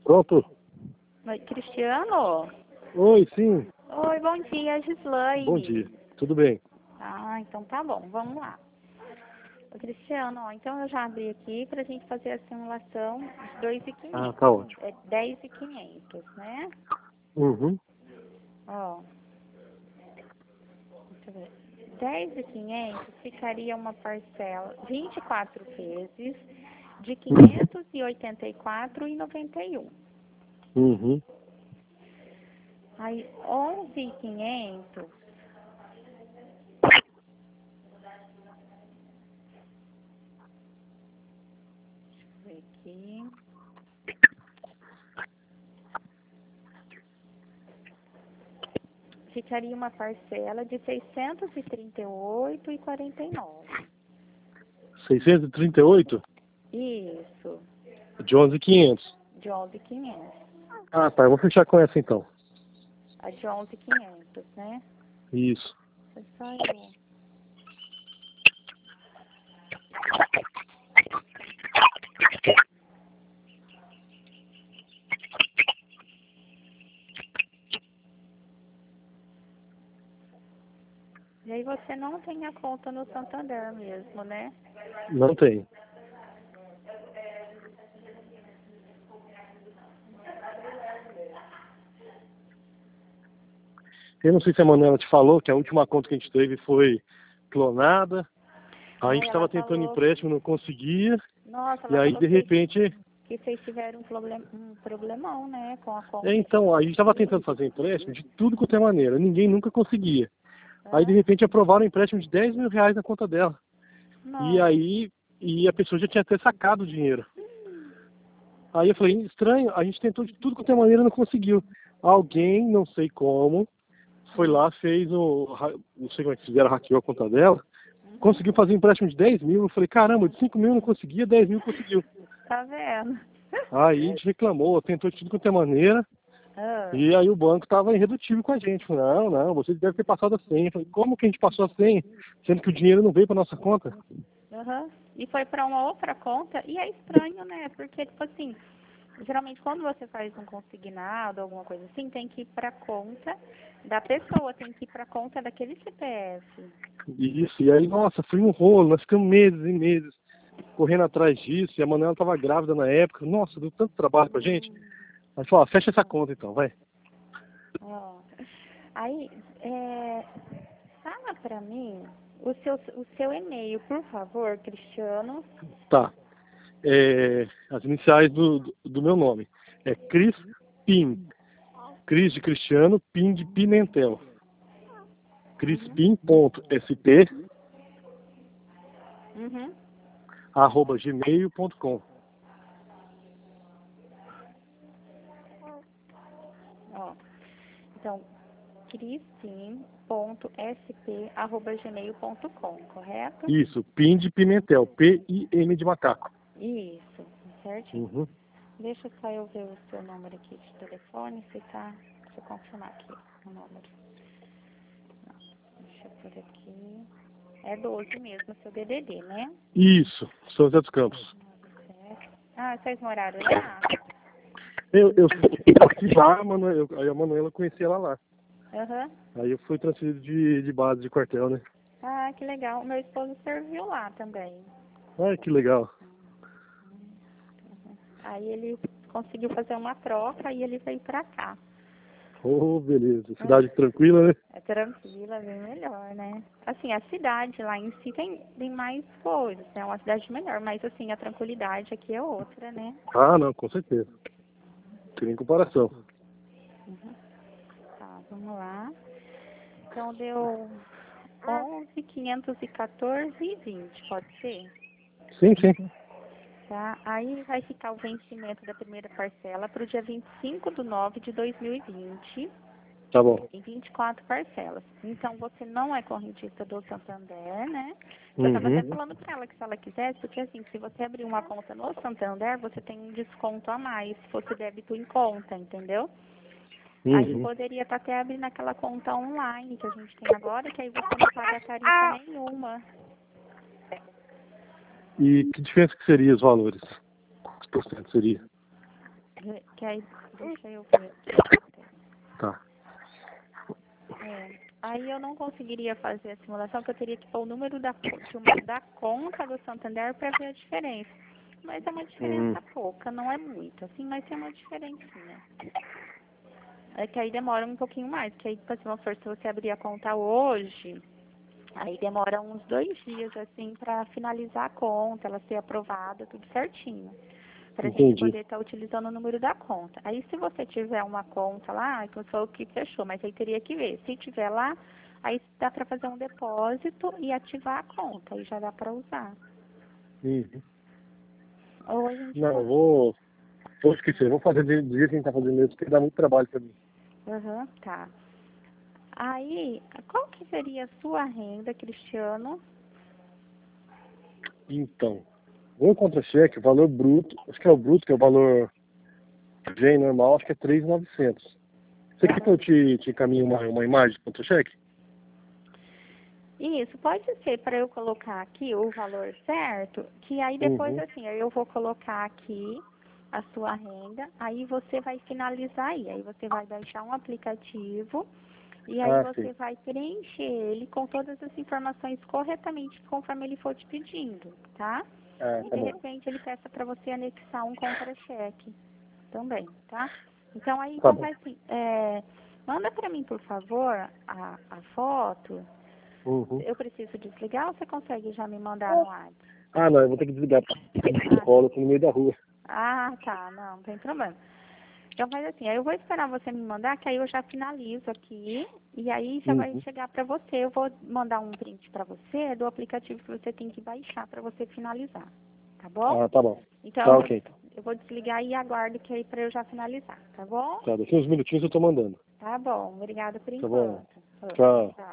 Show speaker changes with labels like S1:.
S1: Pronto?
S2: Oi, Cristiano?
S1: Oi, sim.
S2: Oi, bom dia, Gislaine.
S1: Bom dia. Tudo bem?
S2: Ah, então tá bom, vamos lá. Ô, Cristiano, ó, então eu já abri aqui pra gente fazer a simulação de 2.500.
S1: Ah, tá ótimo.
S2: É 10.500, né?
S1: Uhum.
S2: Ó, deixa eu ver. 10.500 ficaria uma parcela, 24 vezes, de 584,91.
S1: Uhum.
S2: Aí, 11.500, deixa eu ver aqui, ficaria uma parcela de 638,49.
S1: 638
S2: Isso,
S1: de 11.500.
S2: de 11.500.
S1: Ah, tá. Eu vou fechar com essa então.
S2: A de 11.500, né?
S1: Isso.
S2: É só eu. E aí você não tem a conta no Santander mesmo, né?
S1: Não tem. Eu não sei se a Manuela te falou que a última conta que a gente teve foi clonada. A gente
S2: Ela
S1: estava tentando
S2: falou,
S1: empréstimo, não conseguia.
S2: nossa,
S1: E
S2: ela
S1: aí,
S2: falou
S1: de repente...
S2: que vocês tiveram um problemão, né, com a conta.
S1: Então, a gente estava tentando fazer empréstimo de tudo quanto é maneira. Ninguém nunca conseguia. Aí, de
S2: Ah,
S1: repente, aprovaram um empréstimo de 10 mil reais na conta dela. E
S2: nossa.
S1: aí, a pessoa já tinha até sacado o dinheiro. Aí eu falei, estranho, a gente tentou de tudo quanto é maneira, não conseguiu. Alguém, não sei como, foi lá, fez não sei como é que fizeram, hackeou a conta dela, conseguiu fazer um empréstimo de 10 mil. Eu falei, caramba, de 5 mil não conseguia, 10 mil conseguiu.
S2: Tá vendo?
S1: Aí a gente reclamou, tentou de tudo quanto é maneira,
S2: Ah,
S1: e aí o banco estava irredutível com a gente. Falei, não, vocês devem ter passado a senha. Eu falei, como que a gente passou a senha, sendo que o dinheiro não veio para nossa conta?
S2: aham. E foi pra uma outra conta, e é estranho, né? Porque, tipo assim, geralmente quando você faz um consignado, alguma coisa assim, tem que ir pra conta da pessoa, tem que ir pra conta daquele CPF.
S1: Isso, e aí, nossa, foi um rolo, nós ficamos meses e meses correndo atrás disso, e a Manuela estava grávida na época, nossa, deu tanto trabalho pra gente. Aí falou, fecha essa conta então, vai.
S2: Ó. Aí, fala pra mim o seu e-mail, por favor, Cristiano.
S1: Tá. As iniciais do meu nome. É Cris Pim. Cris de Cristiano, Pim de Pimentel. crispim.sp
S2: Uhum.
S1: @gmail.com.
S2: Ó. Então, cristin.sp@gmail.com, correto?
S1: Isso, Pim de Pimentel. P-I-M de macaco.
S2: Isso, certinho.
S1: Uhum.
S2: Deixa só eu ver o seu número aqui de telefone, se tá. Deixa eu confirmar aqui o número. Não, deixa eu por aqui. É 12 mesmo, seu DDD, né?
S1: Isso, São José dos Campos.
S2: 97. Ah, vocês moraram lá?
S1: Eu fui lá, aí a Manuela conhecia ela lá.
S2: Aham.
S1: Aí eu fui transferido de base de quartel, né?
S2: Ah, que legal. Meu esposo serviu lá também.
S1: Ai, que legal.
S2: Aí ele conseguiu fazer uma troca e ele veio pra cá.
S1: Oh, beleza. Cidade tranquila, né?
S2: É tranquila, bem melhor, né? Assim, a cidade lá em si tem mais coisas, né? É uma cidade melhor, mas assim, a tranquilidade aqui é outra, né?
S1: Ah, não, com certeza. Não tem nem comparação.
S2: Tá, vamos lá. Então deu 11.514,20, pode ser?
S1: Sim, sim.
S2: Tá? Aí vai ficar o vencimento da primeira parcela para o dia 25/9/2020,
S1: Tá bom.
S2: em 24 parcelas. Então, você não é correntista do Santander, né? Eu estava até
S1: Uhum.
S2: falando para ela que se ela quisesse, porque assim, se você abrir uma conta no Santander, você tem um desconto a mais, se fosse débito em conta, entendeu? Aí
S1: Uhum.
S2: poderia estar até abrindo aquela conta online que a gente tem agora, que aí você não paga tarifa nenhuma.
S1: E que diferença que seria os valores? Quantos por cento seria?
S2: Que aí, deixa eu ver.
S1: Tá.
S2: Aí eu não conseguiria fazer a simulação, porque eu teria que pôr o número da conta do Santander para ver a diferença. Mas é uma diferença pouca, não é muito, assim, mas tem uma diferencinha. É que aí demora um pouquinho mais, que aí, se você abrir a conta hoje, aí demora uns 2 dias, assim, para finalizar a conta, ela ser aprovada, tudo certinho. Para a gente poder estar utilizando o número da conta. Aí, se você tiver uma conta lá, que foi o que fechou, mas aí teria que ver. Se tiver lá, aí dá para fazer um depósito e ativar a conta, aí já dá para usar. Ou a gente
S1: Não, vou esquecer. Vou fazer do jeito que a gente tá fazendo mesmo, porque dá muito trabalho pra mim.
S2: Tá. Aí, qual que seria a sua renda, Cristiano?
S1: Então, o contra-cheque, o valor bruto, acho que é o bruto, que é o valor GEM normal, acho que é 3.900. Você quer que eu te encaminhe uma imagem do contra-cheque?
S2: Isso, pode ser para eu colocar aqui o valor certo, que aí depois, assim, eu vou colocar aqui a sua renda, aí você vai finalizar aí você vai baixar um aplicativo e aí você vai preencher ele com todas as informações corretamente conforme ele for te pedindo, tá? E de repente ele peça para você anexar um contra-cheque também, tá? Então aí então vai assim, manda para mim, por favor, a foto. Eu preciso desligar ou você consegue já me mandar no WhatsApp?
S1: Ah, não, eu vou ter que desligar. Eu tô no meio da rua.
S2: Ah, tá, não tem problema. Então faz assim, aí eu vou esperar você me mandar, que aí eu já finalizo aqui, e aí já vai chegar para você. Eu vou mandar um print para você do aplicativo que você tem que baixar para você finalizar, tá bom?
S1: Ah, tá bom.
S2: Então
S1: Tá, ok.
S2: eu vou desligar e aguardo que aí para eu já finalizar, tá bom?
S1: Tá, daqui uns minutinhos eu tô mandando.
S2: Tá bom, obrigada por
S1: Tá bom.
S2: enquanto.
S1: Tchau.